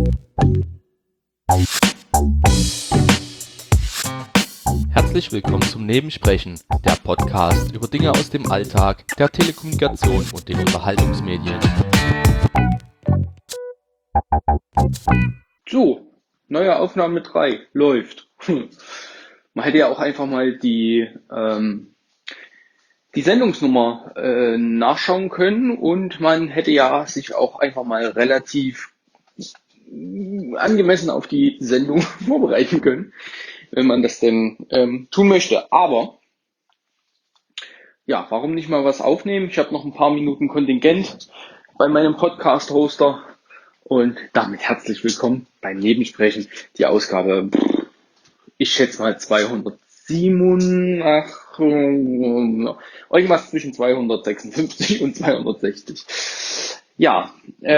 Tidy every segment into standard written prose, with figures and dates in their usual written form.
Herzlich willkommen zum Nebensprechen, der Podcast über Dinge aus dem Alltag, der Telekommunikation und den Unterhaltungsmedien. So, neue Aufnahme 3 läuft. Man hätte ja auch einfach mal die Sendungsnummer nachschauen können und man hätte ja sich auch einfach mal relativ angemessen auf die Sendung vorbereiten können, wenn man das denn tun möchte. Aber ja, warum nicht mal was aufnehmen? Ich habe noch ein paar Minuten Kontingent bei meinem Podcast-Hoster und damit herzlich willkommen beim Nebensprechen. Die Ausgabe, ich schätze mal 207, irgendwas zwischen 256 und 260. Ja,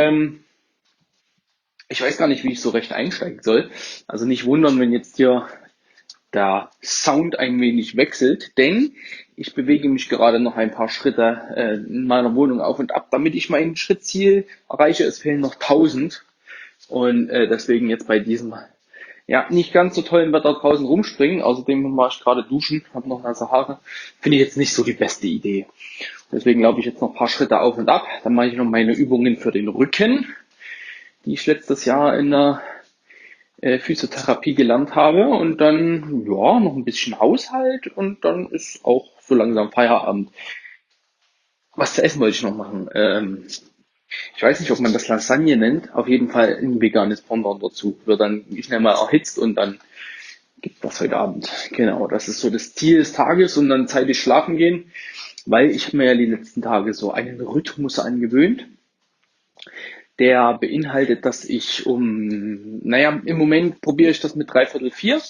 ich weiß gar nicht, wie ich so recht einsteigen soll. Also nicht wundern, wenn jetzt hier der Sound ein wenig wechselt, denn ich bewege mich gerade noch ein paar Schritte in meiner Wohnung auf und ab, damit ich mein Schrittziel erreiche. Es fehlen noch 1000 und deswegen jetzt bei diesem nicht ganz so tollen Wetter draußen rumspringen. Außerdem war ich gerade duschen, habe noch nasse Haare. Finde ich jetzt nicht so die beste Idee. Deswegen laufe ich jetzt noch ein paar Schritte auf und ab. Dann mache ich noch meine Übungen für den Rücken, die ich letztes Jahr in der Physiotherapie gelernt habe, und dann noch ein bisschen Haushalt und dann ist auch so langsam Feierabend. Was zu essen wollte ich noch machen. Ich weiß nicht, ob man das Lasagne nennt. Auf jeden Fall ein veganes Pendant dazu. Wird dann schnell mal erhitzt und dann gibt das heute Abend. Genau, das ist so das Ziel des Tages und dann zeitig schlafen gehen, weil ich habe mir ja die letzten Tage so einen Rhythmus angewöhnt. Der beinhaltet, dass ich im Moment probiere ich das mit dreiviertel fünf,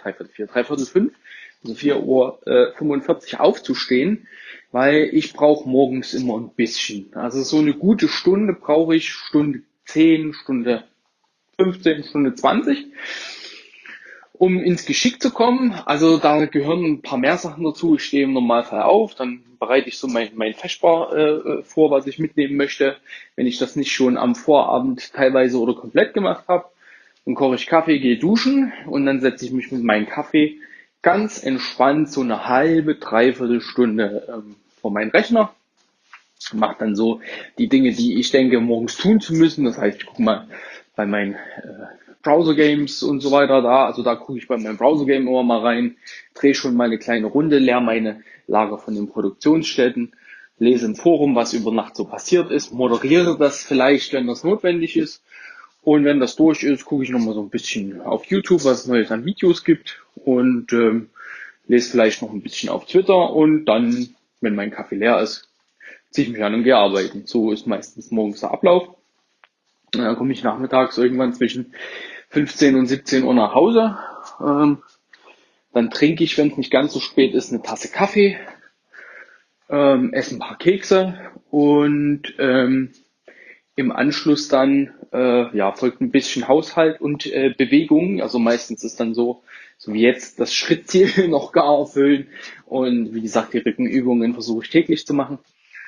also 4:45 Uhr aufzustehen, weil ich brauche morgens immer ein bisschen. Also so eine gute Stunde brauche ich, Stunde 10, Stunde 15, Stunde 20, um ins Geschick zu kommen. Also da gehören ein paar mehr Sachen dazu. Ich stehe im Normalfall auf, dann bereite ich so mein Feschbar vor, was ich mitnehmen möchte. Wenn ich das nicht schon am Vorabend teilweise oder komplett gemacht habe, dann koche ich Kaffee, gehe duschen und dann setze ich mich mit meinem Kaffee ganz entspannt so eine halbe, dreiviertel Stunde vor meinen Rechner. Mache dann so die Dinge, die ich denke, morgens tun zu müssen. Das heißt, ich gucke mal bei meinen Browser-Games und so weiter da. Also da gucke ich bei meinem Browser-Game immer mal rein, drehe schon mal eine kleine Runde, leere meine Lager von den Produktionsstätten, lese im Forum, was über Nacht so passiert ist, moderiere das vielleicht, wenn das notwendig ist. Und wenn das durch ist, gucke ich nochmal so ein bisschen auf YouTube, was es Neues an Videos gibt und lese vielleicht noch ein bisschen auf Twitter und dann, wenn mein Kaffee leer ist, ziehe ich mich an und gehe arbeiten. So ist meistens morgens der Ablauf. Dann komme ich nachmittags irgendwann zwischen 15 und 17 Uhr nach Hause. Dann trinke ich, wenn es nicht ganz so spät ist, eine Tasse Kaffee, esse ein paar Kekse und im Anschluss dann folgt ein bisschen Haushalt und Bewegung. Also meistens ist dann so wie jetzt, das Schrittziel noch gar erfüllen. Und wie gesagt, die Rückenübungen versuche ich täglich zu machen.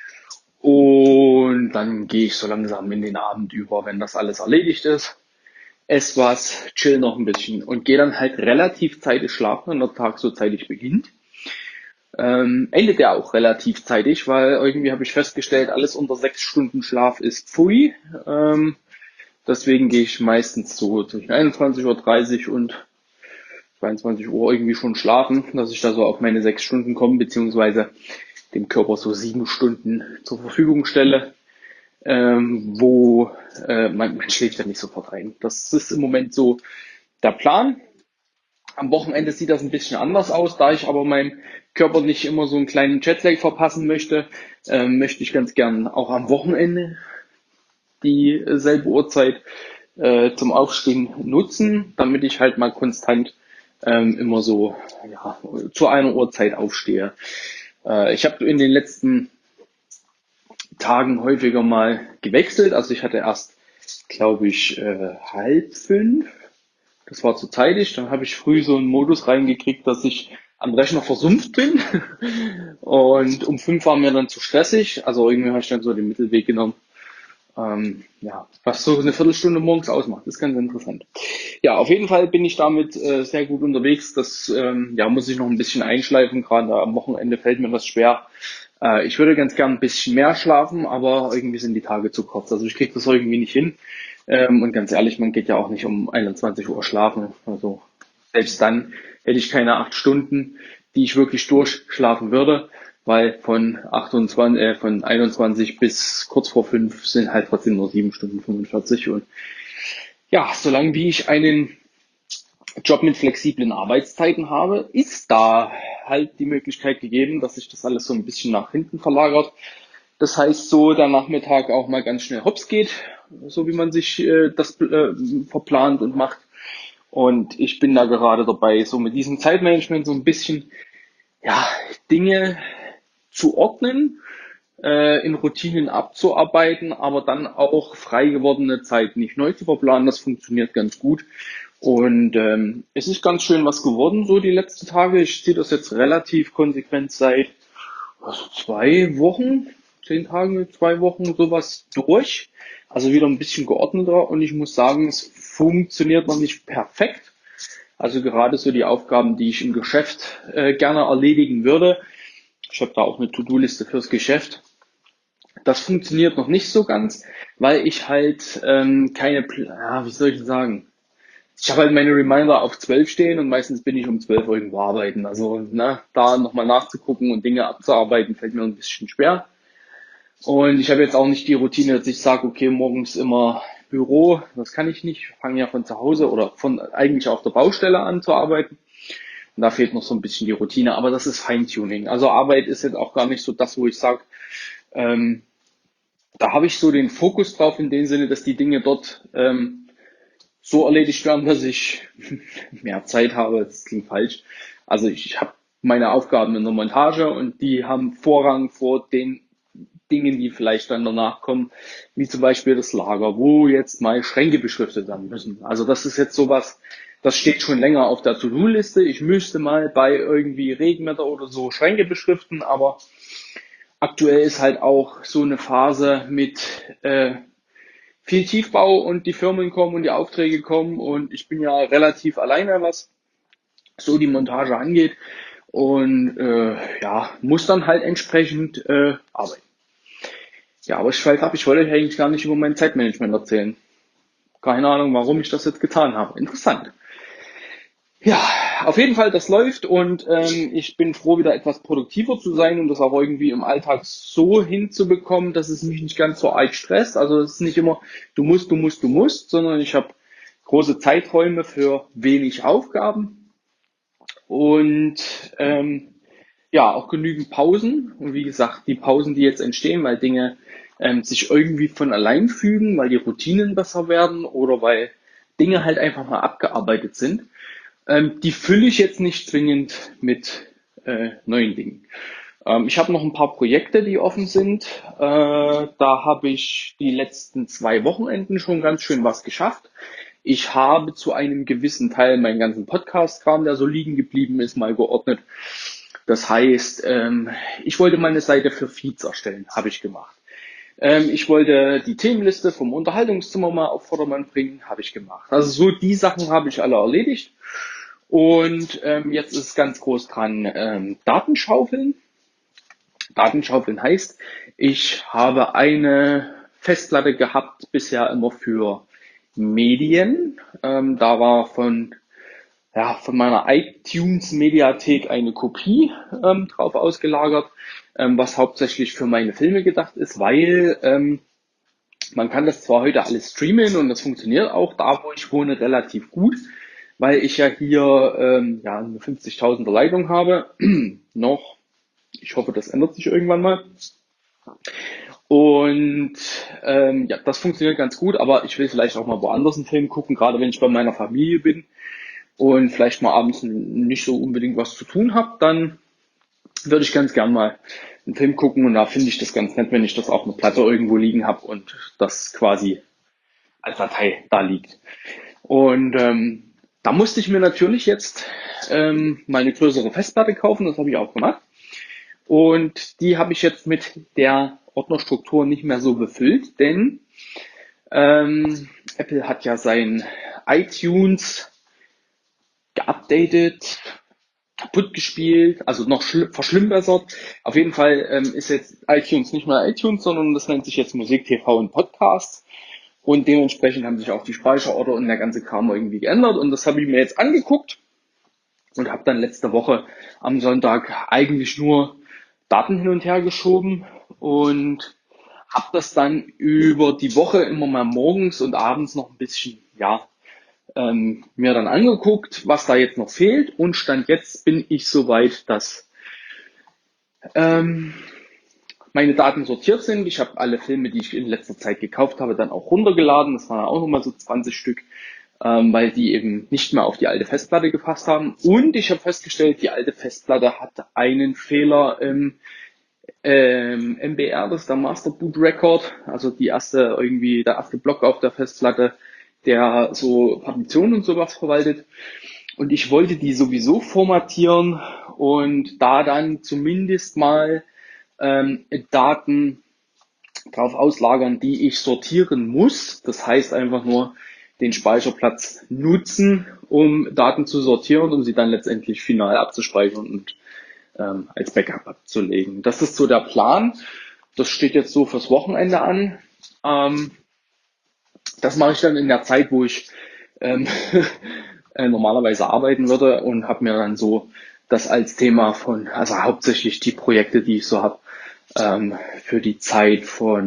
Und dann gehe ich so langsam in den Abend über, wenn das alles erledigt ist. Ess was, chill noch ein bisschen und gehe dann halt relativ zeitig schlafen, wenn der Tag so zeitig beginnt. Endet ja auch relativ zeitig, weil irgendwie habe ich festgestellt, alles unter 6 Stunden Schlaf ist pfui. Deswegen gehe ich meistens so zwischen 21:30 Uhr und 22 Uhr irgendwie schon schlafen, dass ich da so auf meine 6 Stunden komme, beziehungsweise dem Körper so 7 Stunden zur Verfügung stelle, wo man schläft ja nicht sofort ein. Das ist im Moment so der Plan. Am Wochenende sieht das ein bisschen anders aus, da ich aber meinem Körper nicht immer so einen kleinen Jetlag verpassen möchte, möchte ich ganz gern auch am Wochenende dieselbe Uhrzeit zum Aufstehen nutzen, damit ich halt mal konstant immer so zu einer Uhrzeit aufstehe. Ich habe in den letzten Tagen häufiger mal gewechselt. Also ich hatte erst, glaube ich, 4:30. Das war zu zeitig. Dann habe ich früh so einen Modus reingekriegt, dass ich am Rechner versumpft bin. Und um 5 war mir dann zu stressig. Also irgendwie habe ich dann so den Mittelweg genommen. Ja, was so eine Viertelstunde morgens ausmacht, ist ganz interessant. Ja, auf jeden Fall bin ich damit sehr gut unterwegs. Das ja, muss ich noch ein bisschen einschleifen. Gerade am Wochenende fällt mir das schwer. Ich würde ganz gern ein bisschen mehr schlafen, aber irgendwie sind die Tage zu kurz. Also ich kriege das irgendwie nicht hin. Und ganz ehrlich, man geht ja auch nicht um 21 Uhr schlafen. Also selbst dann hätte ich keine 8 Stunden, die ich wirklich durchschlafen würde, weil von 21 bis kurz vor 5 sind halt trotzdem nur 7 Stunden 45. Und ja, solange wie ich einen Job mit flexiblen Arbeitszeiten habe, ist da halt die Möglichkeit gegeben, dass sich das alles so ein bisschen nach hinten verlagert. Das heißt, so der Nachmittag auch mal ganz schnell hops geht, so wie man sich das verplant und macht. Und ich bin da gerade dabei, so mit diesem Zeitmanagement so ein bisschen, ja, Dinge zu ordnen, in Routinen abzuarbeiten, aber dann auch frei gewordene Zeit nicht neu zu verplanen. Das funktioniert ganz gut. Und es ist ganz schön was geworden, so die letzten Tage. Ich ziehe das jetzt relativ konsequent seit 2 Wochen, 10 Tage, 2 Wochen sowas durch. Also wieder ein bisschen geordneter und ich muss sagen, es funktioniert noch nicht perfekt. Also gerade so die Aufgaben, die ich im Geschäft gerne erledigen würde. Ich habe da auch eine To-Do-Liste fürs Geschäft. Das funktioniert noch nicht so ganz, weil ich halt ja, wie soll ich denn sagen? Ich habe halt meine Reminder auf 12 stehen und meistens bin ich um 12 irgendwo arbeiten. Also da nochmal nachzugucken und Dinge abzuarbeiten, fällt mir ein bisschen schwer. Und ich habe jetzt auch nicht die Routine, dass ich sage, okay, morgens immer Büro, das kann ich nicht. Ich fange ja von zu Hause oder von eigentlich auf der Baustelle an zu arbeiten. Und da fehlt noch so ein bisschen die Routine, aber das ist Feintuning. Also Arbeit ist jetzt auch gar nicht so das, wo ich sage, ähm, da habe ich so den Fokus drauf in dem Sinne, dass die Dinge dort so erledigt werden, dass ich mehr Zeit habe. Das klingt falsch. Also ich habe meine Aufgaben in der Montage und die haben Vorrang vor den Dingen, die vielleicht dann danach kommen, wie zum Beispiel das Lager, wo jetzt mal Schränke beschriftet werden müssen. Also das ist jetzt sowas, das steht schon länger auf der To-Do-Liste. Ich müsste mal bei irgendwie Regenwetter oder so Schränke beschriften, aber aktuell ist halt auch so eine Phase mit viel Tiefbau und die Firmen kommen und die Aufträge kommen und ich bin ja relativ alleine, was so die Montage angeht und ja, muss dann halt entsprechend arbeiten. Ja, aber ich schweife ab, ich wollte euch eigentlich gar nicht über mein Zeitmanagement erzählen. Keine Ahnung, warum ich das jetzt getan habe. Interessant. Ja, auf jeden Fall, das läuft und ich bin froh, wieder etwas produktiver zu sein und das auch irgendwie im Alltag so hinzubekommen, dass es mich nicht ganz so arg stresst. Also es ist nicht immer, du musst, sondern ich habe große Zeiträume für wenig Aufgaben und ja, auch genügend Pausen. Und wie gesagt, die Pausen, die jetzt entstehen, weil Dinge sich irgendwie von allein fügen, weil die Routinen besser werden oder weil Dinge halt einfach mal abgearbeitet sind, die fülle ich jetzt nicht zwingend mit neuen Dingen. Ich habe noch ein paar Projekte, die offen sind. Da habe ich die letzten 2 Wochenenden schon ganz schön was geschafft. Ich habe zu einem gewissen Teil meinen ganzen Podcast-Kram, der so liegen geblieben ist, mal geordnet. Das heißt, ich wollte meine Seite für Feeds erstellen, habe ich gemacht. Ich wollte die Themenliste vom Unterhaltungszimmer mal auf Vordermann bringen, habe ich gemacht. Also so die Sachen habe ich alle erledigt. Und jetzt ist ganz groß dran Datenschaufeln. Datenschaufeln heißt, ich habe eine Festplatte gehabt bisher immer für Medien. Da war von meiner iTunes-Mediathek eine Kopie drauf ausgelagert, was hauptsächlich für meine Filme gedacht ist, weil man kann das zwar heute alles streamen und das funktioniert auch da, wo ich wohne, relativ gut, weil ich ja hier ja, eine 50.000er Leitung habe. Noch, ich hoffe, das ändert sich irgendwann mal. Und ja, das funktioniert ganz gut, aber ich will vielleicht auch mal woanders einen Film gucken, gerade wenn ich bei meiner Familie bin und vielleicht mal abends nicht so unbedingt was zu tun habe, dann würde ich ganz gern mal einen Film gucken und da finde ich das ganz nett, wenn ich das auf einer Platte irgendwo liegen habe und das quasi als Datei da liegt. Und da musste ich mir natürlich jetzt mal eine größere Festplatte kaufen, das habe ich auch gemacht. Und die habe ich jetzt mit der Ordnerstruktur nicht mehr so befüllt, denn Apple hat ja sein iTunes geupdatet, kaputt gespielt, also noch verschlimmbessert. Auf jeden Fall ist jetzt iTunes nicht mehr iTunes, sondern das nennt sich jetzt Musik, TV und Podcasts. Und dementsprechend haben sich auch die Speicherorte und der ganze Kram irgendwie geändert. Und das habe ich mir jetzt angeguckt und habe dann letzte Woche am Sonntag eigentlich nur Daten hin und her geschoben und habe das dann über die Woche immer mal morgens und abends noch ein bisschen, mir dann angeguckt, was da jetzt noch fehlt. Und Stand jetzt bin ich soweit, dass meine Daten sortiert sind. Ich habe alle Filme, die ich in letzter Zeit gekauft habe, dann auch runtergeladen. Das waren auch nochmal so 20 Stück, weil die eben nicht mehr auf die alte Festplatte gepasst haben. Und ich habe festgestellt, die alte Festplatte hat einen Fehler im MBR, das ist der Master Boot Record, also der erste Block auf der Festplatte, der so Partitionen und sowas verwaltet. Und ich wollte die sowieso formatieren und da dann zumindest mal Daten drauf auslagern, die ich sortieren muss. Das heißt einfach nur den Speicherplatz nutzen, um Daten zu sortieren, um sie dann letztendlich final abzuspeichern und als Backup abzulegen. Das ist so der Plan. Das steht jetzt so fürs Wochenende an. Das mache ich dann in der Zeit, wo ich normalerweise arbeiten würde und habe mir dann so das als Thema also hauptsächlich die Projekte, die ich so habe, für die Zeit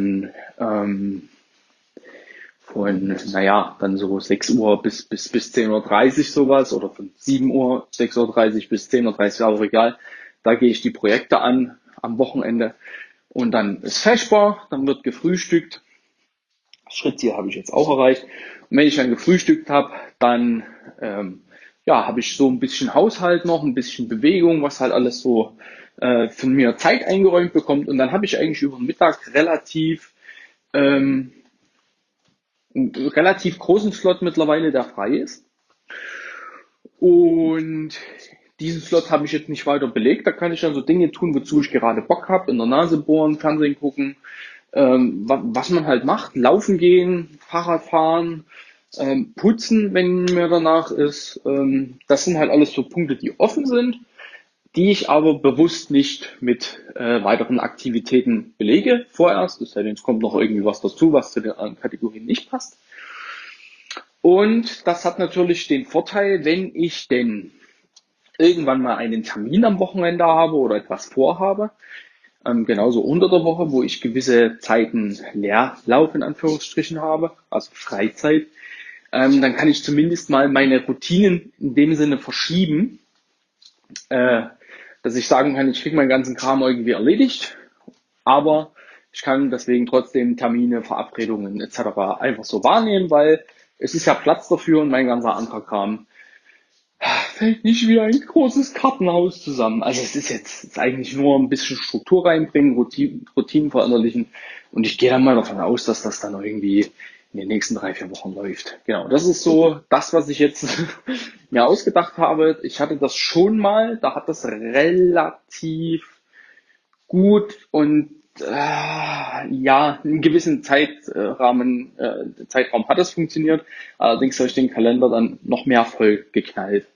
dann so 6 Uhr bis 10:30 Uhr sowas oder von 7 Uhr, 6:30 Uhr bis 10:30 Uhr, auch egal. Da gehe ich die Projekte an am Wochenende und dann ist Feschbar, dann wird gefrühstückt. Schrittziel habe ich jetzt auch erreicht. Und wenn ich dann gefrühstückt habe, dann habe ich so ein bisschen Haushalt noch, ein bisschen Bewegung, was halt alles so von mir Zeit eingeräumt bekommt. Und dann habe ich eigentlich über den Mittag einen relativ großen Slot mittlerweile, der frei ist. Und diesen Slot habe ich jetzt nicht weiter belegt. Da kann ich dann so Dinge tun, wozu ich gerade Bock habe. In der Nase bohren, Fernsehen gucken, was man halt macht. Laufen gehen, Fahrrad fahren, putzen, wenn mir danach ist. Das sind halt alles so Punkte, die offen sind, die ich aber bewusst nicht mit weiteren Aktivitäten belege vorerst. Es sei denn, es kommt noch irgendwie was dazu, was zu den anderen Kategorien nicht passt. Und das hat natürlich den Vorteil, wenn ich denn irgendwann mal einen Termin am Wochenende habe oder etwas vorhabe, genauso unter der Woche, wo ich gewisse Zeiten Leerlauf in Anführungsstrichen habe, also Freizeit, dann kann ich zumindest mal meine Routinen in dem Sinne verschieben, dass ich sagen kann, ich kriege meinen ganzen Kram irgendwie erledigt, aber ich kann deswegen trotzdem Termine, Verabredungen etc. einfach so wahrnehmen, weil es ist ja Platz dafür und mein ganzer anderer Kram fällt nicht wie ein großes Kartenhaus zusammen. Also es ist eigentlich nur ein bisschen Struktur reinbringen, Routinen verinnerlichen und ich gehe dann mal davon aus, dass das dann irgendwie in den nächsten 3, 4 Wochen läuft. Genau, das ist so das, was ich jetzt mir ausgedacht habe. Ich hatte das schon mal, da hat das relativ gut und einen gewissen Zeitraum hat es funktioniert. Allerdings habe ich den Kalender dann noch mehr voll geknallt.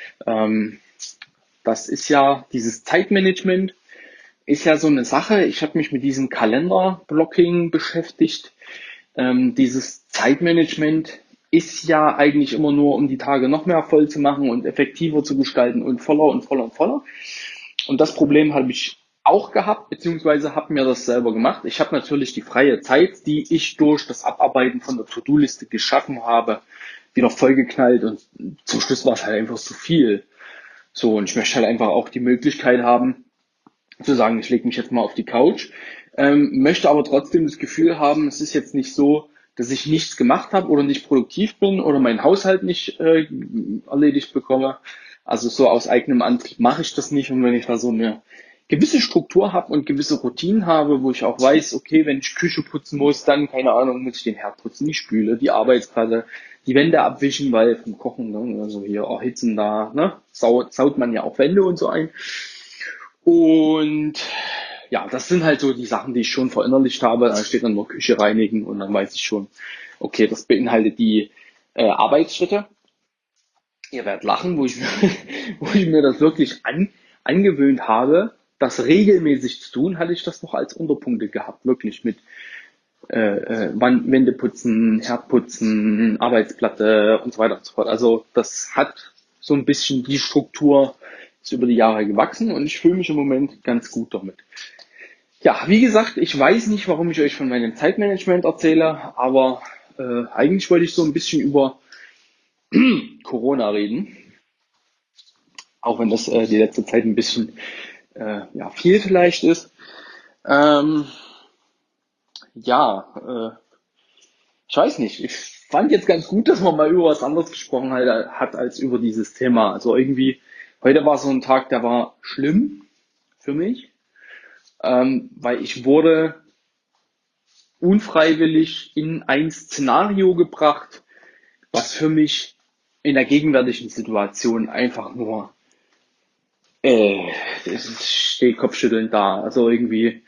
Das ist ja dieses Zeitmanagement, ist ja so eine Sache. Ich habe mich mit diesem Kalenderblocking beschäftigt. Dieses Zeitmanagement ist ja eigentlich immer nur, um die Tage noch mehr voll zu machen und effektiver zu gestalten und voller und voller und voller. Und das Problem habe ich auch gehabt, beziehungsweise habe mir das selber gemacht. Ich habe natürlich die freie Zeit, die ich durch das Abarbeiten von der To-Do-Liste geschaffen habe, wieder vollgeknallt und zum Schluss war es halt einfach zu viel. So, und ich möchte halt einfach auch die Möglichkeit haben, zu sagen, ich lege mich jetzt mal auf die Couch, möchte aber trotzdem das Gefühl haben, es ist jetzt nicht so, dass ich nichts gemacht habe oder nicht produktiv bin oder meinen Haushalt nicht erledigt bekomme. Also so aus eigenem Antrieb mache ich das nicht. Und wenn ich da so eine gewisse Struktur habe und gewisse Routinen habe, wo ich auch weiß, okay, wenn ich Küche putzen muss, dann, keine Ahnung, muss ich den Herd putzen, die Spüle, die Arbeitsplatte, die Wände abwischen, weil vom Kochen, ne, also hier erhitzen da, ne, saut man ja auch Wände und so ein. Und ja, das sind halt so die Sachen, die ich schon verinnerlicht habe. Da steht dann nur Küche reinigen und dann weiß ich schon, okay, das beinhaltet die Arbeitsschritte. Ihr werdet lachen, wo ich mir das wirklich angewöhnt habe, das regelmäßig zu tun, hatte ich das noch als Unterpunkte gehabt, wirklich mit Wände putzen, Herd putzen, Arbeitsplatte und so weiter und so fort. Also das hat so ein bisschen die Struktur ist über die Jahre gewachsen und ich fühle mich im Moment ganz gut damit. Ja, wie gesagt, ich weiß nicht, warum ich euch von meinem Zeitmanagement erzähle, aber eigentlich wollte ich so ein bisschen über Corona reden, auch wenn das die letzte Zeit ein bisschen ja, viel vielleicht ist. Ähm, ja, ich weiß nicht. Ich fand jetzt ganz gut, dass man mal über was anderes gesprochen hat als über dieses Thema. Also irgendwie, heute war so ein Tag, der war schlimm für mich, weil ich wurde unfreiwillig in ein Szenario gebracht, was für mich in der gegenwärtigen Situation einfach nur ich stehe kopfschüttelnd da. Also irgendwie,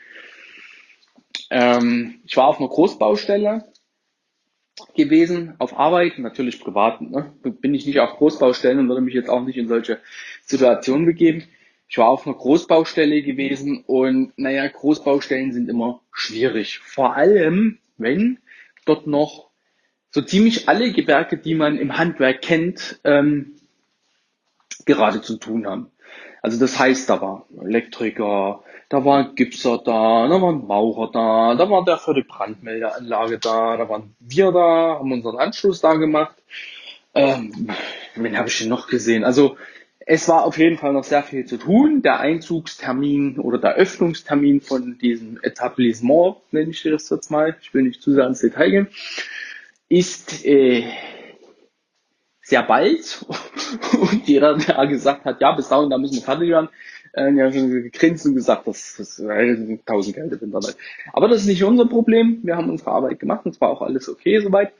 ich war auf einer Großbaustelle gewesen, auf Arbeit, natürlich privat, ne? Bin ich nicht auf Großbaustellen und würde mich jetzt auch nicht in solche Situationen begeben. Ich war auf einer Großbaustelle gewesen und naja, Großbaustellen sind immer schwierig. Vor allem, wenn dort noch so ziemlich alle Gewerke, die man im Handwerk kennt, gerade zu tun haben. Also das heißt, da war Elektriker, da war ein Gipser da war ein Maurer da war der für die Brandmeldeanlage da waren wir da, haben unseren Anschluss da gemacht. Wen habe ich denn noch gesehen? Also es war auf jeden Fall noch sehr viel zu tun. Der Einzugstermin oder der Öffnungstermin von diesem Etablissement, nenne ich das jetzt mal, ich will nicht zu sehr ins Detail gehen, ist sehr bald. Und jeder, der gesagt hat, ja, bis dahin, da müssen wir fertig werden, ja, gegrinst und gesagt, das 1000 Geld im Internet. Aber das ist nicht unser Problem. Wir haben unsere Arbeit gemacht und zwar auch alles okay soweit.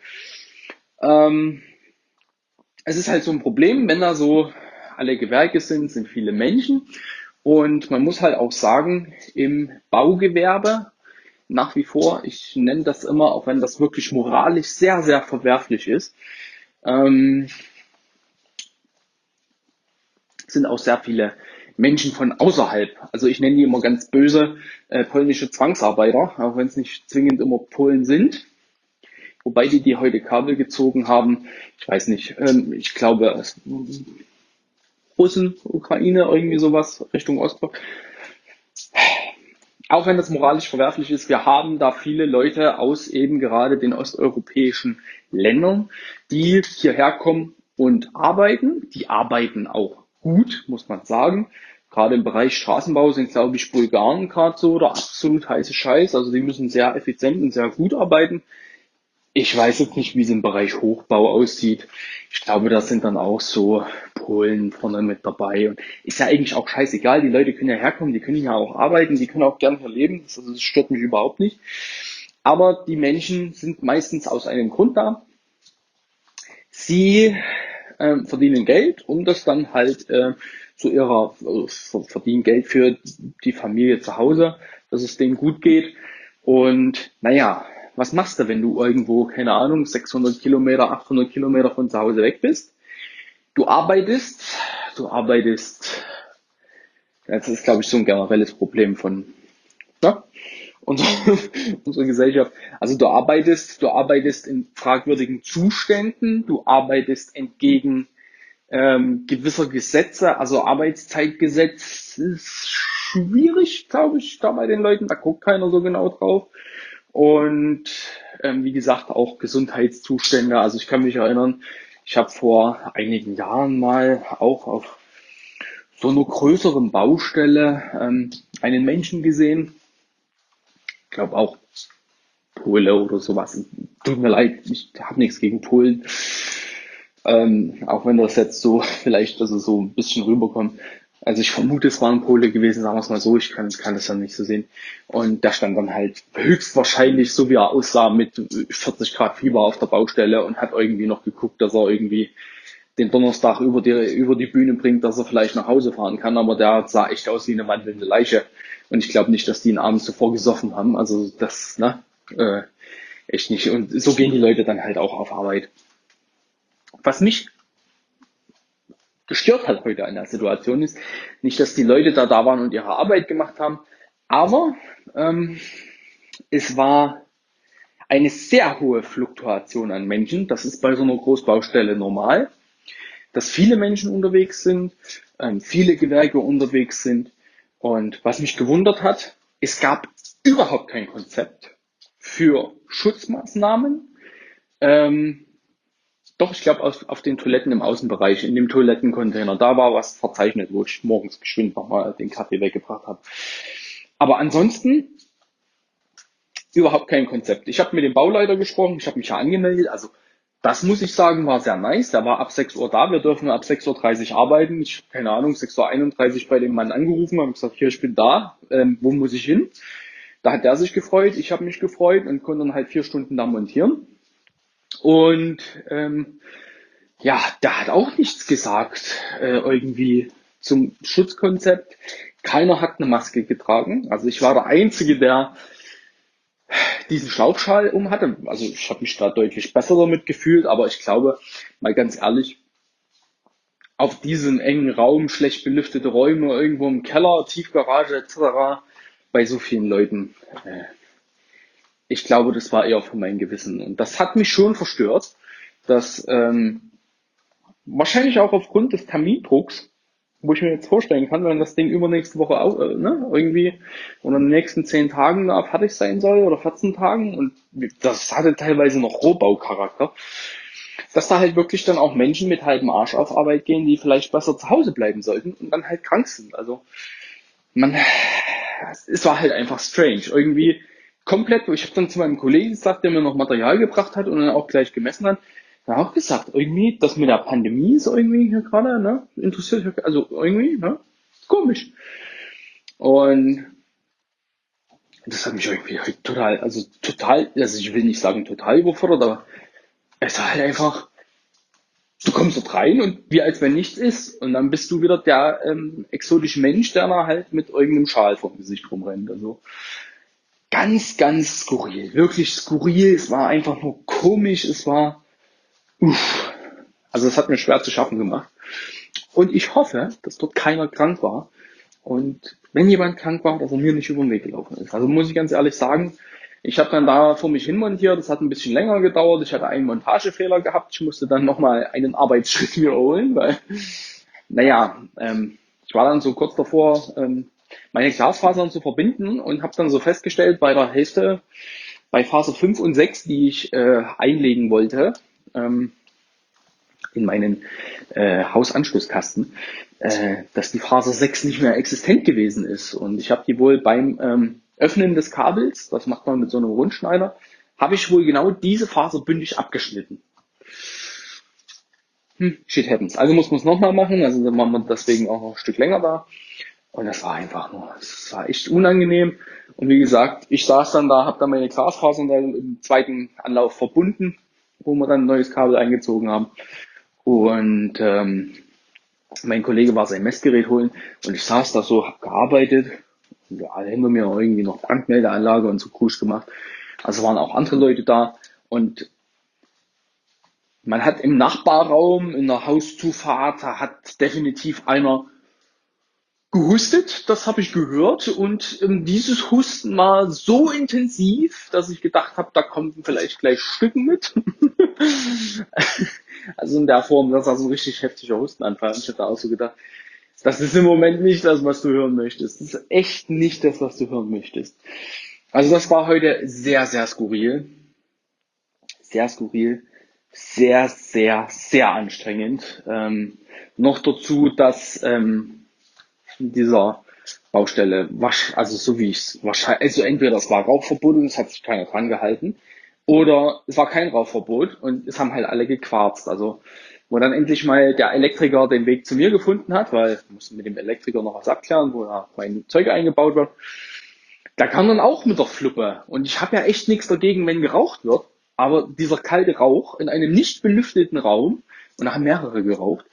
Es ist halt so ein Problem, wenn da so alle Gewerke sind viele Menschen. Und man muss halt auch sagen, im Baugewerbe nach wie vor, ich nenne das immer, auch wenn das wirklich moralisch sehr, sehr verwerflich ist, sind auch sehr viele Menschen von außerhalb. Also ich nenne die immer ganz böse polnische Zwangsarbeiter, auch wenn es nicht zwingend immer Polen sind. Wobei die heute Kabel gezogen haben, ich weiß nicht, ich glaube Russen, Ukraine, irgendwie sowas Richtung Ostblock. Auch wenn das moralisch verwerflich ist, wir haben da viele Leute aus eben gerade den osteuropäischen Ländern, die hierher kommen und arbeiten. Die arbeiten auch gut, muss man sagen. Gerade im Bereich Straßenbau sind, glaube ich, Bulgaren gerade so der absolut heiße Scheiß. Also die müssen sehr effizient und sehr gut arbeiten. Ich weiß jetzt nicht, wie es im Bereich Hochbau aussieht. Ich glaube, da sind dann auch so Polen vorne mit dabei. Und ist ja eigentlich auch scheißegal. Die Leute können ja herkommen, die können ja auch arbeiten, die können auch gern hier leben. Das stört mich überhaupt nicht. Aber die Menschen sind meistens aus einem Grund da. Sie verdienen Geld, um das dann halt verdienen Geld für die Familie zu Hause, dass es denen gut geht. Und naja, was machst du, wenn du irgendwo, keine Ahnung, 600 Kilometer, 800 Kilometer von zu Hause weg bist? Du arbeitest, das ist, glaube ich, so ein generelles Problem von ja, unserer Gesellschaft. Also du arbeitest in fragwürdigen Zuständen, du arbeitest entgegen gewisser Gesetze, also Arbeitszeitgesetz ist schwierig, glaube ich, da bei den Leuten, da guckt keiner so genau drauf. Und wie gesagt, auch Gesundheitszustände. Also ich kann mich erinnern, ich habe vor einigen Jahren mal auch auf so einer größeren Baustelle einen Menschen gesehen. Ich glaube auch Pole oder sowas. Tut mir leid, ich habe nichts gegen Polen. Auch wenn das jetzt so vielleicht also so ein bisschen rüberkommt. Also ich vermute, es war ein Pole gewesen, sagen wir es mal so, ich kann das ja nicht so sehen. Und der stand dann halt höchstwahrscheinlich, so wie er aussah, mit 40 Grad Fieber auf der Baustelle und hat irgendwie noch geguckt, dass er irgendwie den Donnerstag über die Bühne bringt, dass er vielleicht nach Hause fahren kann, aber der sah echt aus wie eine wandelnde Leiche. Und ich glaube nicht, dass die ihn abends zuvor gesoffen haben. Also das, ne, echt nicht. Und so gehen die Leute dann halt auch auf Arbeit. Was mich gestört hat heute an der Situation ist, nicht, dass die Leute da waren und ihre Arbeit gemacht haben, aber es war eine sehr hohe Fluktuation an Menschen. Das ist bei so einer Großbaustelle normal, dass viele Menschen unterwegs sind, viele Gewerke unterwegs sind. Und was mich gewundert hat, es gab überhaupt kein Konzept für Schutzmaßnahmen. Doch, ich glaube, auf den Toiletten im Außenbereich, in dem Toilettencontainer, da war was verzeichnet, wo ich morgens geschwind nochmal den Kaffee weggebracht habe. Aber ansonsten überhaupt kein Konzept. Ich habe mit dem Bauleiter gesprochen, ich habe mich ja angemeldet. Also das muss ich sagen, war sehr nice. Der war ab 6 Uhr da, wir dürfen ab 6:30 Uhr arbeiten. Ich habe keine Ahnung, 6:31 Uhr bei dem Mann angerufen, habe gesagt, hier, ich bin da, wo muss ich hin? Da hat der sich gefreut, ich habe mich gefreut und konnte dann halt 4 Stunden da montieren. Und ja, der hat auch nichts gesagt irgendwie zum Schutzkonzept. Keiner hat eine Maske getragen. Also ich war der Einzige, der diesen Schlauchschal um hatte. Also ich habe mich da deutlich besser damit gefühlt, aber ich glaube, mal ganz ehrlich, auf diesem engen Raum, schlecht belüftete Räume, irgendwo im Keller, Tiefgarage etc., bei so vielen Leuten, ich glaube, das war eher für mein Gewissen. Und das hat mich schon verstört, dass wahrscheinlich auch aufgrund des Termindrucks, wo ich mir jetzt vorstellen kann, wenn das Ding übernächste Woche auch, ne, irgendwie oder in den nächsten 10 Tagen da fertig sein soll oder 14 Tagen und das hatte teilweise noch Rohbaucharakter, dass da halt wirklich dann auch Menschen mit halbem Arsch auf Arbeit gehen, die vielleicht besser zu Hause bleiben sollten und dann halt krank sind. Also man, es war halt einfach strange. Irgendwie komplett, ich habe dann zu meinem Kollegen gesagt, der mir noch Material gebracht hat und dann auch gleich gemessen hat, er hat auch gesagt, irgendwie, das mit der Pandemie ist irgendwie hier gerade, ne, interessiert mich, also irgendwie, ne, komisch. Und das hat mich irgendwie halt total, also ich will nicht sagen total überfordert, aber es war halt einfach, du kommst dort rein und wie als wenn nichts ist und dann bist du wieder der exotische Mensch, der da halt mit irgendeinem Schal vom Gesicht rumrennt. Also ganz, ganz skurril, wirklich skurril. Es war einfach nur komisch, es war, also es hat mir schwer zu schaffen gemacht. Und ich hoffe, dass dort keiner krank war. Und wenn jemand krank war, dass er mir nicht über den Weg gelaufen ist. Also muss ich ganz ehrlich sagen, ich habe dann da vor mich hin montiert, das hat ein bisschen länger gedauert, ich hatte einen Montagefehler gehabt, ich musste dann nochmal einen Arbeitsschritt wiederholen, weil, naja, ich war dann so kurz davor, meine Glasfasern zu verbinden und habe dann so festgestellt, bei der Hälfte, bei Faser 5 und 6, die ich einlegen wollte, in meinen Hausanschlusskasten, dass die Faser 6 nicht mehr existent gewesen ist. Und ich habe die wohl beim Öffnen des Kabels, das macht man mit so einem Rundschneider, habe ich wohl genau diese Faser bündig abgeschnitten. Shit happens. Also muss man es nochmal machen, also dann machen wir deswegen auch noch ein Stück länger da. Und das war einfach nur, das war echt unangenehm. Und wie gesagt, ich saß dann da, habe dann meine Glasfasern dann im zweiten Anlauf verbunden, wo wir dann ein neues Kabel eingezogen haben. Und mein Kollege war sein Messgerät holen und ich saß da so, habe gearbeitet. Und alle hinter mir irgendwie noch Brandmeldeanlage und so Krusch gemacht. Also waren auch andere Leute da und man hat im Nachbarraum, in der Hauszufahrt, da hat definitiv einer gehustet, das habe ich gehört und dieses Husten war so intensiv, dass ich gedacht habe, da kommen vielleicht gleich Stücken mit. Also in der Form, das war so ein richtig heftiger Hustenanfall. Ich habe da auch so gedacht, das ist im Moment nicht das, was du hören möchtest. Das ist echt nicht das, was du hören möchtest. Also das war heute sehr, sehr skurril. Sehr skurril. Sehr, sehr, sehr anstrengend. Noch dazu, dass dieser Baustelle, also so wie ich es wahrscheinlich, also entweder das war Rauchverbot und es hat sich keiner dran gehalten, oder es war kein Rauchverbot und es haben halt alle gequarzt. Also wo dann endlich mal der Elektriker den Weg zu mir gefunden hat, weil ich musste mit dem Elektriker noch was abklären, wo da mein Zeug eingebaut wird. Da kam dann auch mit der Fluppe. Und ich habe ja echt nichts dagegen, wenn geraucht wird, aber dieser kalte Rauch in einem nicht belüfteten Raum, und da haben mehrere geraucht,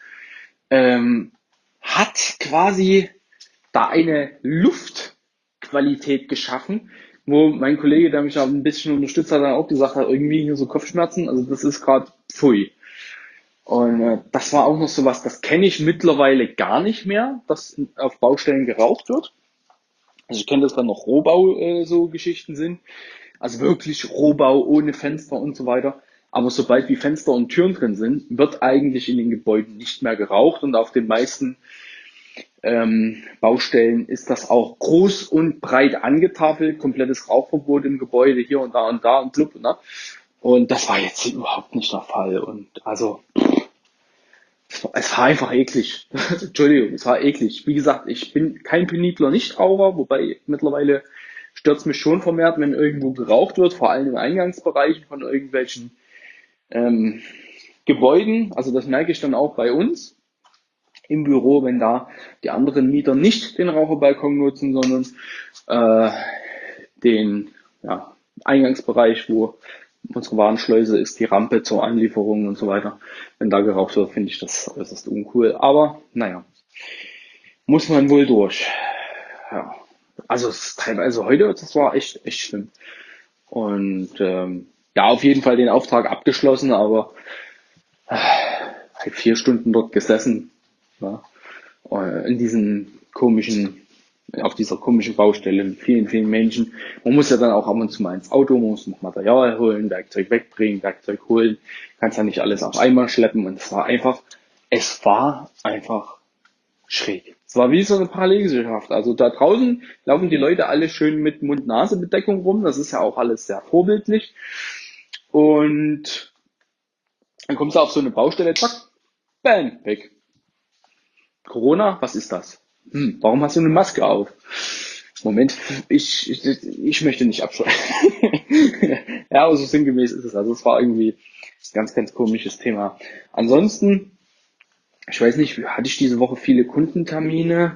hat quasi da eine Luftqualität geschaffen, wo mein Kollege, der mich da ein bisschen unterstützt hat, dann auch gesagt hat, irgendwie hier so Kopfschmerzen, also das ist gerade pfui. Und das war auch noch so was, das kenne ich mittlerweile gar nicht mehr, dass auf Baustellen geraucht wird. Also ich kenne das, wenn noch Rohbau so Geschichten sind, also wirklich Rohbau ohne Fenster und so weiter. Aber sobald wie Fenster und Türen drin sind, wird eigentlich in den Gebäuden nicht mehr geraucht und auf den meisten Baustellen ist das auch groß und breit angetafelt, komplettes Rauchverbot im Gebäude hier und da und blub, ne? Und das war jetzt überhaupt nicht der Fall. Und also, es war einfach eklig. Entschuldigung, es war eklig. Wie gesagt, ich bin kein penibler Nichtraucher, wobei mittlerweile stört es mich schon vermehrt, wenn irgendwo geraucht wird, vor allem im Eingangsbereich von irgendwelchen ähm, Gebäuden. Also das merke ich dann auch bei uns im Büro, wenn da die anderen Mieter nicht den Raucherbalkon nutzen, sondern den Eingangsbereich, wo unsere Warenschleuse ist, die Rampe zur Anlieferung und so weiter. Wenn da geraucht wird, finde ich das äußerst uncool. Aber naja, muss man wohl durch. Ja. Also es ist teilweise heute, das war echt schlimm. Und auf jeden Fall den Auftrag abgeschlossen, aber halt 4 Stunden dort gesessen, ja, in diesen auf dieser komischen Baustelle mit vielen Menschen. Man muss ja dann auch ab und zu mal ins Auto, man muss noch Material holen, Werkzeug wegbringen, Werkzeug holen, kannst ja nicht alles auf einmal schleppen und es war einfach schräg. Es war wie so eine Parallelgesellschaft. Also da draußen laufen die Leute alle schön mit Mund-Nase-Bedeckung rum, das ist ja auch alles sehr vorbildlich und dann kommst du auf so eine Baustelle, zack, bam, weg. Corona, was ist das? Warum hast du eine Maske auf? Moment, ich möchte nicht abschreiben. Ja, aber so sinngemäß ist es. Also es war irgendwie ein ganz komisches Thema. Ansonsten, ich weiß nicht, hatte ich diese Woche viele Kundentermine?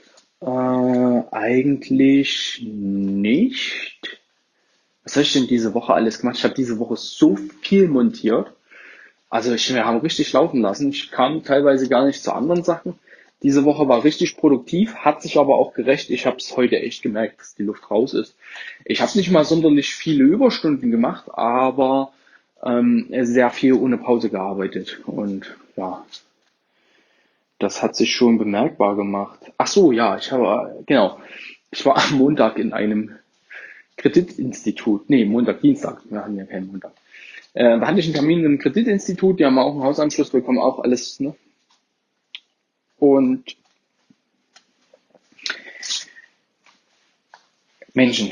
Eigentlich nicht. Was habe ich denn diese Woche alles gemacht? Ich habe diese Woche so viel montiert. Also wir haben richtig laufen lassen. Ich kam teilweise gar nicht zu anderen Sachen. Diese Woche war richtig produktiv, hat sich aber auch gerecht. Ich habe es heute echt gemerkt, dass die Luft raus ist. Ich habe nicht mal sonderlich viele Überstunden gemacht, aber sehr viel ohne Pause gearbeitet. Und ja, das hat sich schon bemerkbar gemacht. Ach so, ja, ich war am Montag in einem Kreditinstitut. Nee, Montag, Dienstag. Wir hatten ja keinen Montag. Da hatte ich einen Termin im Kreditinstitut, die haben auch einen Hausanschluss bekommen, auch alles, ne? Und Menschen.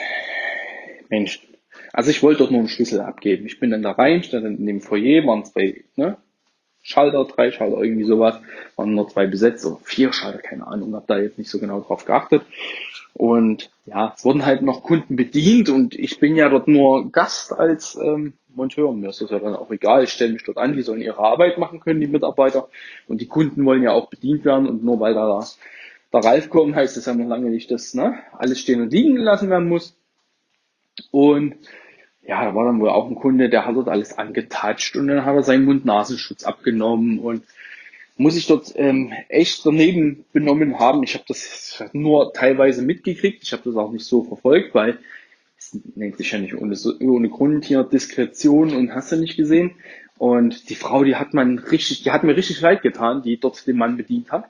Also ich wollte dort nur einen Schlüssel abgeben. Ich bin dann da rein, stand dann in dem Foyer, waren 2, ne? Schalter, 3 Schalter, irgendwie sowas, waren nur 2 besetzt, oder 4 Schalter, keine Ahnung, habe da jetzt nicht so genau drauf geachtet. Und ja, es wurden halt noch Kunden bedient und ich bin ja dort nur Gast als Monteur. Mir ist das ja dann auch egal, ich stelle mich dort an, die sollen ihre Arbeit machen können, die Mitarbeiter. Und die Kunden wollen ja auch bedient werden und nur weil da der Ralf kommt, heißt das ja noch lange nicht, dass alles stehen und liegen gelassen werden muss. Und ja, da war dann wohl auch ein Kunde, der hat dort alles angetatscht und dann hat er seinen Mund-Nasenschutz abgenommen und muss ich dort echt daneben benommen haben. Ich habe das nur teilweise mitgekriegt. Ich habe das auch nicht so verfolgt, weil es nennt sich ja nicht ohne Grund hier Diskretion und hast du nicht gesehen. Und die Frau, die hat mir richtig leid getan, die dort den Mann bedient hat.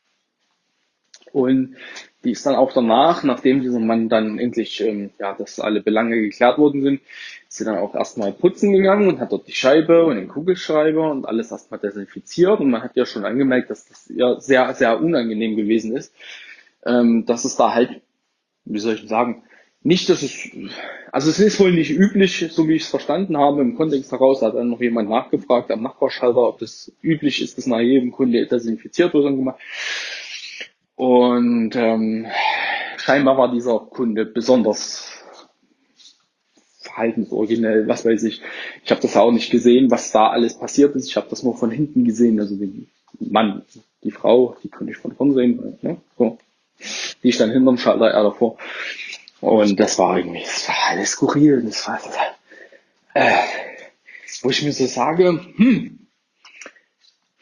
Und die ist dann auch danach, nachdem dieser Mann dann endlich, dass alle Belange geklärt worden sind, ist sie dann auch erstmal putzen gegangen und hat dort die Scheibe und den Kugelschreiber und alles erstmal desinfiziert. Und man hat ja schon angemerkt, dass das ja sehr unangenehm gewesen ist, dass es da halt, wie soll ich sagen, nicht, also es ist wohl nicht üblich, so wie ich es verstanden habe, im Kontext heraus hat dann noch jemand nachgefragt am Nachbarschalter, ob das üblich ist, dass nach jedem Kunde desinfiziert wird und gemacht. Und scheinbar war dieser Kunde besonders verhaltensoriginell, was weiß ich. Ich habe das auch nicht gesehen, was da alles passiert ist. Ich habe das nur von hinten gesehen, also den Mann, die Frau, die konnte ich von vorn sehen, ne? So. Die stand hinterm Schalter, er davor. Und das war alles skurril. Das war, wo ich mir so sage,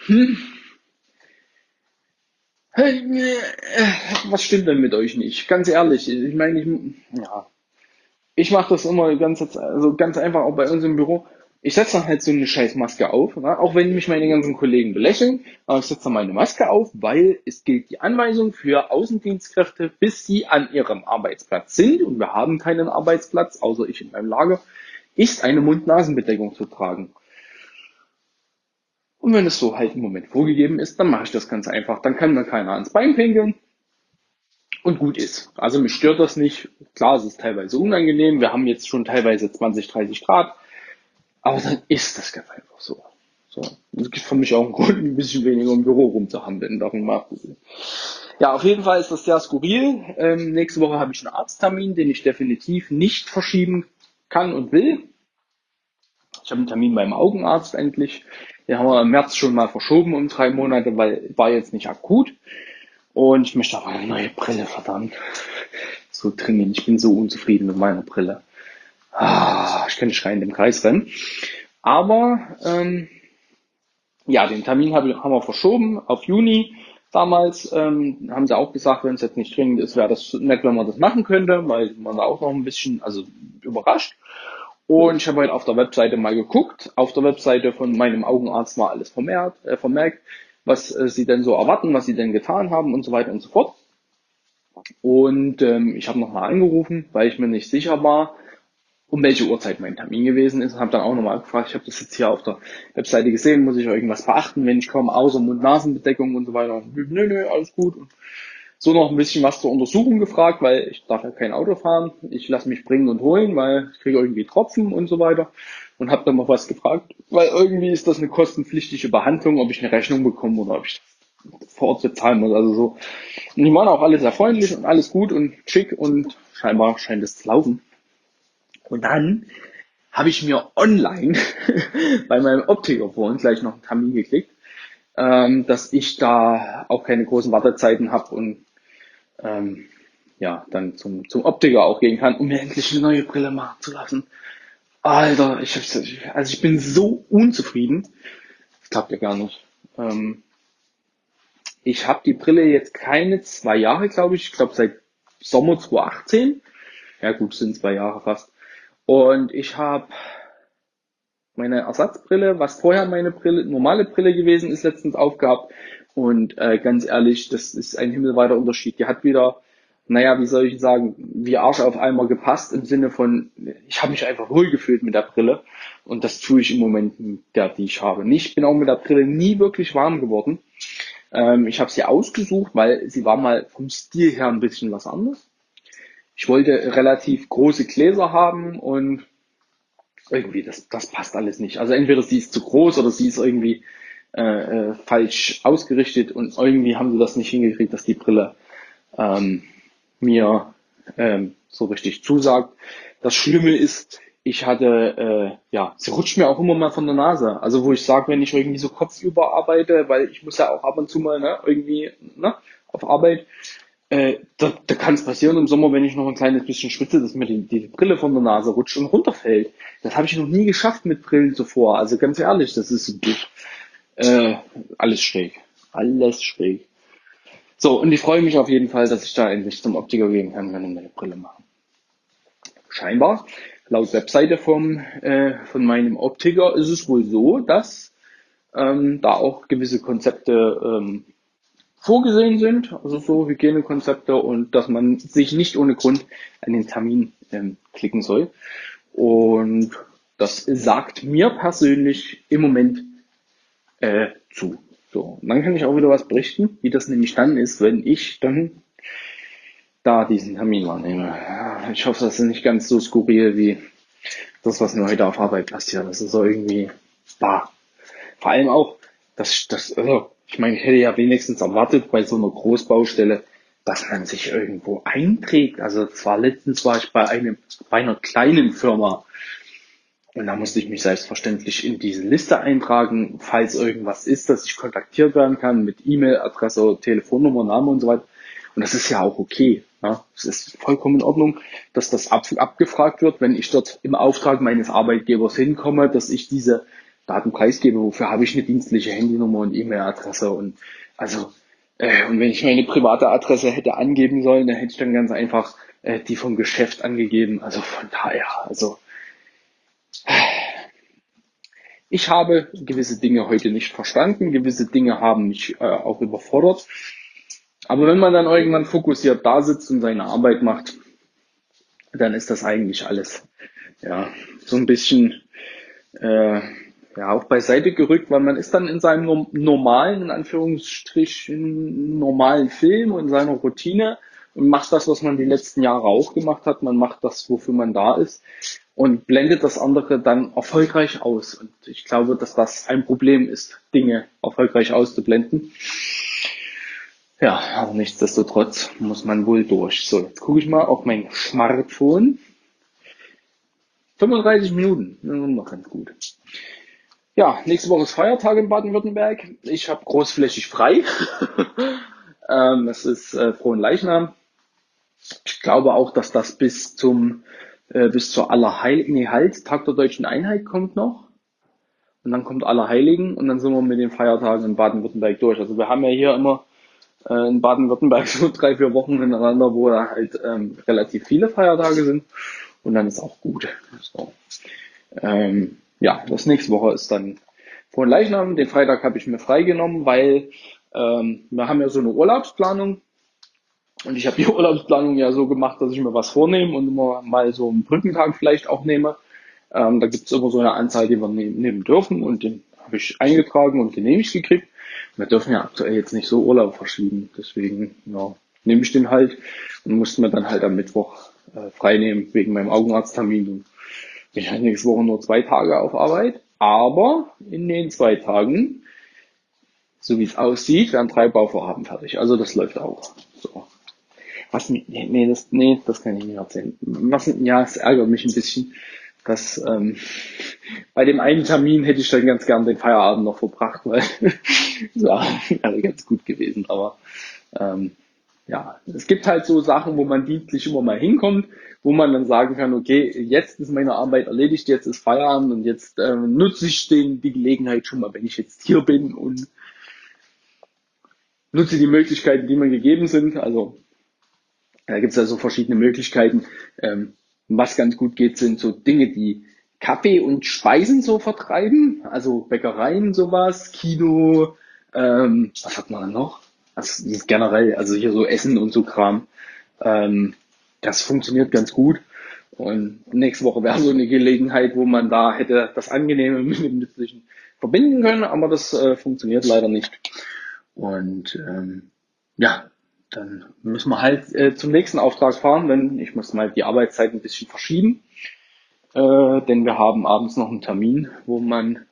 Hm, was stimmt denn mit euch nicht? Ganz ehrlich, ich meine, ich mache das immer ganz einfach auch bei uns im Büro. Ich setze dann halt so eine scheiß Maske auf, ne? Auch wenn mich meine ganzen Kollegen belächeln, aber ich setze dann meine Maske auf, weil es gilt die Anweisung für Außendienstkräfte, bis sie an ihrem Arbeitsplatz sind, und wir haben keinen Arbeitsplatz, außer ich in meinem Lager, ist eine Mund-Nasen-Bedeckung zu tragen. Und wenn es so halt im Moment vorgegeben ist, dann mache ich das ganz einfach. Dann kann mir keiner ans Bein pinkeln und gut ist. Also mich stört das nicht. Klar, es ist teilweise unangenehm. Wir haben jetzt schon teilweise 20, 30 Grad. Aber dann ist das ganz einfach so. So. Das gibt für mich auch einen Grund, ein bisschen weniger im Büro rumzuhampeln. Darum macht es. Ja, auf jeden Fall ist das sehr skurril. Nächste Woche habe ich einen Arzttermin, den ich definitiv nicht verschieben kann und will. Ich habe einen Termin beim Augenarzt endlich. Den haben wir im März schon mal verschoben um 3 Monate, weil war jetzt nicht akut. Und ich möchte auch eine neue Brille, verdammt. So dringend. Ich bin so unzufrieden mit meiner Brille. Ich könnte schreiend im Kreis rennen. Aber ja, den Termin haben wir verschoben auf Juni. Damals haben sie auch gesagt, wenn es jetzt nicht dringend ist, wäre das nett, wenn man das machen könnte, weil man da auch noch ein bisschen, also überrascht. Und ich habe halt auf der Webseite mal geguckt. Auf der Webseite von meinem Augenarzt war alles vermerkt, was sie denn so erwarten, was sie denn getan haben und so weiter und so fort. Und ich habe nochmal angerufen, weil ich mir nicht sicher war, um welche Uhrzeit mein Termin gewesen ist. Habe dann auch nochmal gefragt, ich habe das jetzt hier auf der Webseite gesehen, muss ich irgendwas beachten, wenn ich komme, außer Mund-Nasen-Bedeckung und so weiter. Nö, alles gut. Und so noch ein bisschen was zur Untersuchung gefragt, weil ich darf ja kein Auto fahren. Ich lasse mich bringen und holen, weil ich kriege irgendwie Tropfen und so weiter. Und habe dann noch was gefragt, weil irgendwie ist das eine kostenpflichtige Behandlung, ob ich eine Rechnung bekomme oder ob ich vor Ort bezahlen muss. Also so. Und die waren auch alle sehr freundlich und alles gut und schick und scheinbar scheint es zu laufen. Und dann habe ich mir online bei meinem Optiker vorhin gleich noch einen Termin geklickt, dass ich da auch keine großen Wartezeiten habe und ja, dann zum Optiker auch gehen kann, um mir endlich eine neue Brille machen zu lassen. Alter, ich bin so unzufrieden. Das klappt ja gar nicht. Ich habe die Brille jetzt keine 2 Jahre, glaube ich. Ich glaube seit Sommer 2018. Ja gut, sind 2 Jahre fast. Und ich habe meine Ersatzbrille, was vorher meine normale Brille gewesen ist, letztens aufgehabt. Und ganz ehrlich, das ist ein himmelweiter Unterschied. Die hat wieder, naja, wie soll ich sagen, wie Arsch auf Eimer gepasst, im Sinne von, ich habe mich einfach wohlgefühlt mit der Brille. Und das tue ich im Moment mit der, die ich habe. Ich bin auch mit der Brille nie wirklich warm geworden. Ich habe sie ausgesucht, weil sie war mal vom Stil her ein bisschen was anderes. Ich wollte relativ große Gläser haben und irgendwie, das passt alles nicht. Also entweder sie ist zu groß oder sie ist irgendwie falsch ausgerichtet und irgendwie haben sie das nicht hingekriegt, dass die Brille mir so richtig zusagt. Das Schlimme ist, ich hatte, sie rutscht mir auch immer mal von der Nase. Also wo ich sage, wenn ich irgendwie so kopfüber arbeite, weil ich muss ja auch ab und zu mal irgendwie auf Arbeit, da kann es passieren im Sommer, wenn ich noch ein kleines bisschen schwitze, dass mir die Brille von der Nase rutscht und runterfällt. Das habe ich noch nie geschafft mit Brillen zuvor. Also ganz ehrlich, das ist alles schräg. Alles schräg. So, und ich freue mich auf jeden Fall, dass ich da endlich zum Optiker gehen kann, wenn ich meine Brille mache. Scheinbar, laut Webseite von meinem Optiker ist es wohl so, dass da auch gewisse Konzepte vorgesehen sind, also so Hygienekonzepte, und dass man sich nicht ohne Grund an den Termin klicken soll. Und das sagt mir persönlich im Moment zu. So, und dann kann ich auch wieder was berichten, wie das nämlich dann ist, wenn ich dann da diesen Termin wahrnehme. Ja, ich hoffe, das ist nicht ganz so skurril wie das, was mir heute auf Arbeit passiert. Das ist so irgendwie, bah. Vor allem auch, also, ich meine, ich hätte ja wenigstens erwartet bei so einer Großbaustelle, dass man sich irgendwo einträgt. Also letztens war ich bei einer kleinen Firma und da musste ich mich selbstverständlich in diese Liste eintragen, falls irgendwas ist, dass ich kontaktiert werden kann mit E-Mail, Adresse, Telefonnummer, Name und so weiter. Und das ist ja auch okay. Ja, es ist vollkommen in Ordnung, dass das abgefragt wird, wenn ich dort im Auftrag meines Arbeitgebers hinkomme, dass ich diese Daten preisgebe, wofür habe ich eine dienstliche Handynummer und E-Mail-Adresse und also und wenn ich meine private Adresse hätte angeben sollen, dann hätte ich dann ganz einfach die vom Geschäft angegeben. Also von daher, also ich habe gewisse Dinge heute nicht verstanden, gewisse Dinge haben mich auch überfordert. Aber wenn man dann irgendwann fokussiert da sitzt und seine Arbeit macht, dann ist das eigentlich alles ja so ein bisschen ja auch beiseite gerückt, weil man ist dann in seinem normalen, in Anführungsstrichen, normalen Film und seiner Routine und macht das, was man die letzten Jahre auch gemacht hat. Man macht das, wofür man da ist und blendet das andere dann erfolgreich aus. Und ich glaube, dass das ein Problem ist, Dinge erfolgreich auszublenden. Ja, aber nichtsdestotrotz muss man wohl durch. So, jetzt gucke ich mal auf mein Smartphone. 35 Minuten, noch ganz gut. Ja, nächste Woche ist Feiertag in Baden-Württemberg. Ich habe großflächig frei. Es ist Fronleichnam. Ich glaube auch, dass das bis zur Allerheiligen, nee, halt, Tag der Deutschen Einheit kommt noch. Und dann kommt Allerheiligen und dann sind wir mit den Feiertagen in Baden-Württemberg durch. Also wir haben ja hier immer in Baden-Württemberg so 3, 4 Wochen hintereinander, wo da halt relativ viele Feiertage sind. Und dann ist auch gut. So. Ja, das nächste Woche ist dann Fronleichnam. Den Freitag habe ich mir freigenommen, weil wir haben ja so eine Urlaubsplanung. Und ich habe die Urlaubsplanung ja so gemacht, dass ich mir was vornehme und immer mal so einen Brückentag vielleicht auch nehme. Da gibt es immer so eine Anzahl, die wir nehmen dürfen und den habe ich eingetragen und genehmigt gekriegt. Wir dürfen ja aktuell jetzt nicht so Urlaub verschieben, deswegen ja, nehme ich den halt und musste mir dann halt am Mittwoch frei nehmen wegen meinem Augenarzttermin. Und bin halt nächste Woche nur 2 Tage auf Arbeit, aber in den 2 Tagen, so wie es aussieht, werden 3 Bauvorhaben fertig. Also das läuft auch. So. Das kann ich nicht erzählen. Ja, es ärgert mich ein bisschen, dass bei dem einen Termin hätte ich dann ganz gern den Feierabend noch verbracht, weil ja, wäre ganz gut gewesen. Aber ja, es gibt halt so Sachen, wo man dienstlich immer mal hinkommt, wo man dann sagen kann, okay, jetzt ist meine Arbeit erledigt, jetzt ist Feierabend und jetzt nutze ich die Gelegenheit schon mal, wenn ich jetzt hier bin und nutze die Möglichkeiten, die mir gegeben sind. Also da gibt es also verschiedene Möglichkeiten. Was ganz gut geht, sind so Dinge, die Kaffee und Speisen so vertreiben, also Bäckereien sowas, Kino, was hat man noch? Also generell, also hier so Essen und so Kram. Das funktioniert ganz gut. Und nächste Woche wäre so eine Gelegenheit, wo man da hätte das Angenehme mit dem Nützlichen verbinden können, aber das funktioniert leider nicht. Und ja, dann müssen wir halt zum nächsten Auftrag fahren, denn ich muss mal die Arbeitszeit ein bisschen verschieben, denn wir haben abends noch einen Termin, wo man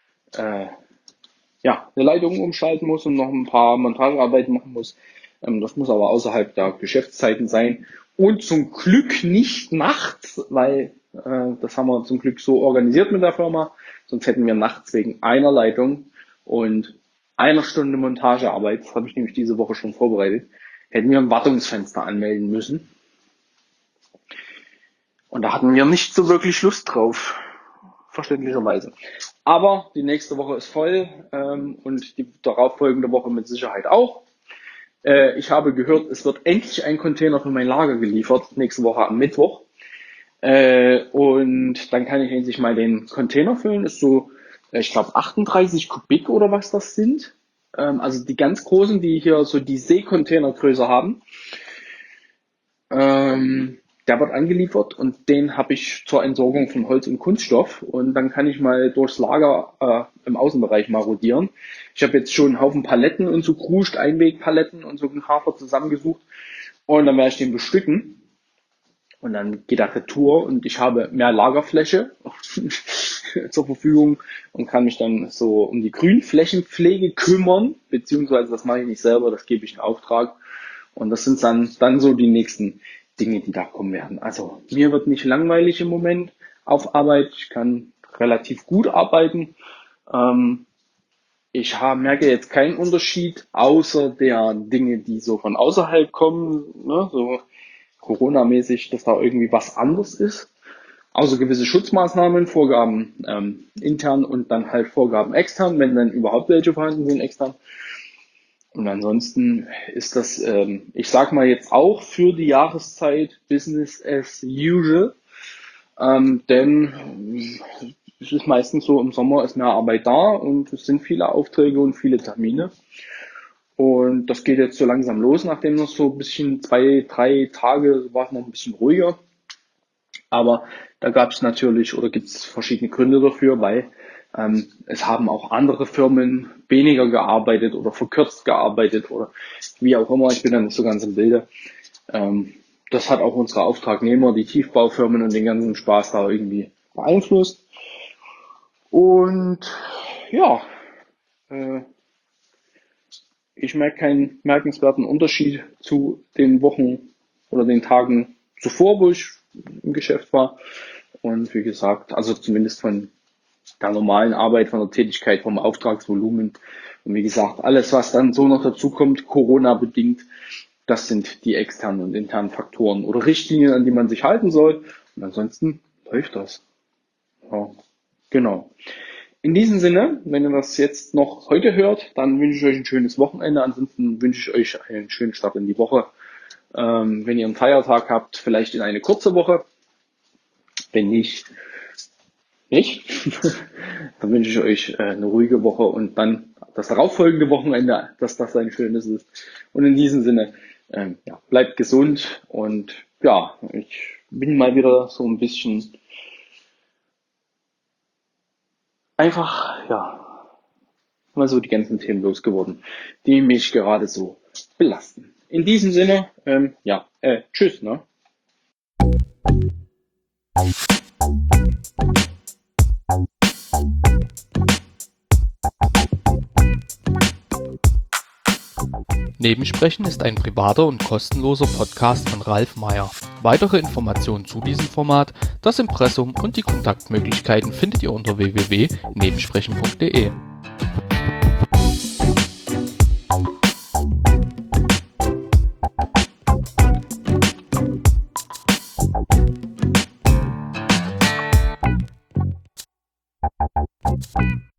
ja eine Leitung umschalten muss und noch ein paar Montagearbeiten machen muss. Das muss aber außerhalb der Geschäftszeiten sein und zum Glück nicht nachts, weil das haben wir zum Glück so organisiert mit der Firma, sonst hätten wir nachts wegen einer Leitung und einer Stunde Montagearbeit, das habe ich nämlich diese Woche schon vorbereitet, hätten wir ein Wartungsfenster anmelden müssen. Und da hatten wir nicht so wirklich Lust drauf, verständlicherweise. Aber die nächste Woche ist voll und die darauffolgende Woche mit Sicherheit auch. Ich habe gehört, es wird endlich ein Container für mein Lager geliefert, nächste Woche am Mittwoch. Und dann kann ich endlich mal den Container füllen. Ist so, ich glaube 38 Kubik oder was das sind. Also die ganz großen, die hier so die Seekontainergröße haben. Der wird angeliefert und den habe ich zur Entsorgung von Holz und Kunststoff und dann kann ich mal durchs Lager im Außenbereich marodieren. Ich habe jetzt schon einen Haufen Paletten und so Kruscht, Einwegpaletten und so einen Hafer zusammengesucht und dann werde ich den bestücken und dann geht er retour und ich habe mehr Lagerfläche zur Verfügung und kann mich dann so um die Grünflächenpflege kümmern, beziehungsweise das mache ich nicht selber, das gebe ich in Auftrag und das sind dann so die nächsten Dinge, die da kommen werden. Also mir wird nicht langweilig im Moment auf Arbeit. Ich kann relativ gut arbeiten. Ich merke jetzt keinen Unterschied, außer der Dinge, die so von außerhalb kommen, ne, so Corona-mäßig, dass da irgendwie was anders ist. Außer gewisse Schutzmaßnahmen, Vorgaben intern und dann halt Vorgaben extern, wenn dann überhaupt welche vorhanden sind extern. Und ansonsten ist das, ich sag mal jetzt auch für die Jahreszeit Business as usual, denn es ist meistens so, im Sommer ist mehr Arbeit da und es sind viele Aufträge und viele Termine. Und das geht jetzt so langsam los, nachdem noch so ein bisschen 2, 3 Tage war es noch ein bisschen ruhiger. Aber da gab es natürlich oder gibt es verschiedene Gründe dafür, weil es haben auch andere Firmen weniger gearbeitet oder verkürzt gearbeitet oder wie auch immer. Ich bin da nicht so ganz im Bilde. Das hat auch unsere Auftragnehmer, die Tiefbaufirmen und den ganzen Spaß da irgendwie beeinflusst. Und ja, ich merke keinen merkenswerten Unterschied zu den Wochen oder den Tagen zuvor, wo ich im Geschäft war. Und wie gesagt, also zumindest von der normalen Arbeit, von der Tätigkeit, vom Auftragsvolumen. Und wie gesagt, alles, was dann so noch dazu kommt, Corona-bedingt, das sind die externen und internen Faktoren oder Richtlinien, an die man sich halten soll. Und ansonsten läuft das. Ja, genau. In diesem Sinne, wenn ihr das jetzt noch heute hört, dann wünsche ich euch ein schönes Wochenende. Ansonsten wünsche ich euch einen schönen Start in die Woche. Wenn ihr einen Feiertag habt, vielleicht in eine kurze Woche. Wenn nicht, dann wünsche ich euch eine ruhige Woche und dann das darauffolgende Wochenende, dass das ein schönes ist. Und in diesem Sinne, ja, bleibt gesund und ja, ich bin mal wieder so ein bisschen einfach, ja, mal so die ganzen Themen losgeworden, die mich gerade so belasten. In diesem Sinne, ja, tschüss, ne? Nebensprechen ist ein privater und kostenloser Podcast von Ralf Meyer. Weitere Informationen zu diesem Format, das Impressum und die Kontaktmöglichkeiten findet ihr unter www.nebensprechen.de.